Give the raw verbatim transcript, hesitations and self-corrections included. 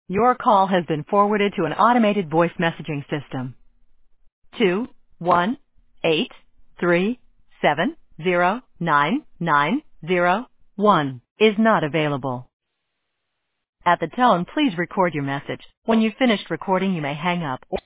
Your call has been forwarded to an automated voice messaging system. Two one eight three seven zero nine nine zero one is not available. At the tone, please record your message. When you've finished recording, you may hang up.